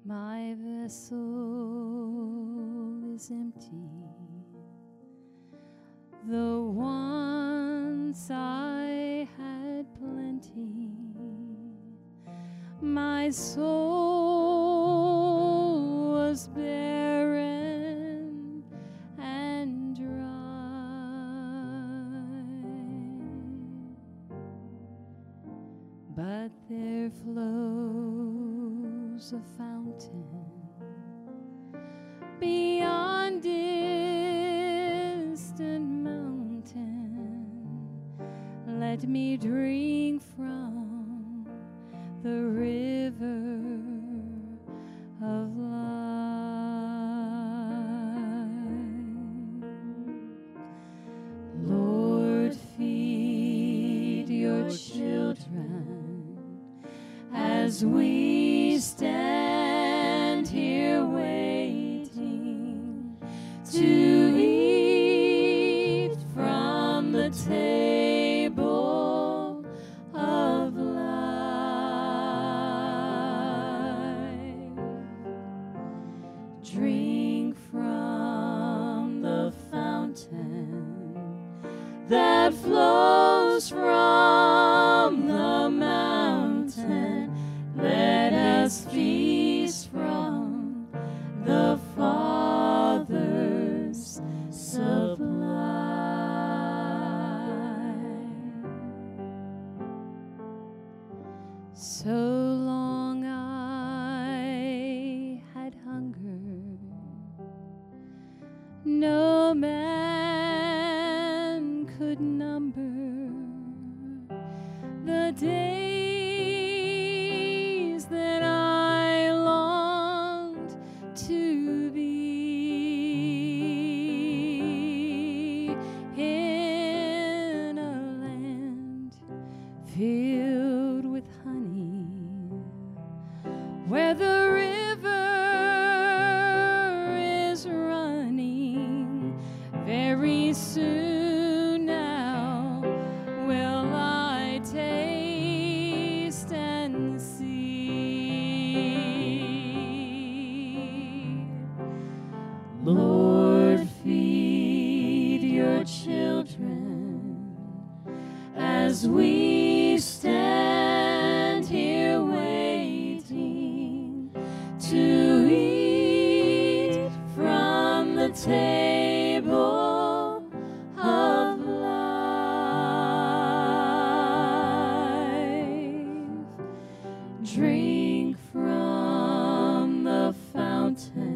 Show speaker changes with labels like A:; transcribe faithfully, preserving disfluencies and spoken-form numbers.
A: My vessel is empty, though once I had plenty. My soul was barren and dry, but there flows a fountain beyond distant mountain. Let me drink from the river of life. Lord, feed your children as we stand here waiting to eat from the table of life. Drink from the fountain that flows from the mountain. Let us feast from the Father's supply. So long I had hungered, no man could number the days that I longed to be in a land filled with honey, where the river is running. Very soon now will I taste and see. Lord, feed your children as we stand here waiting to eat from the table of life. Drink from the fountain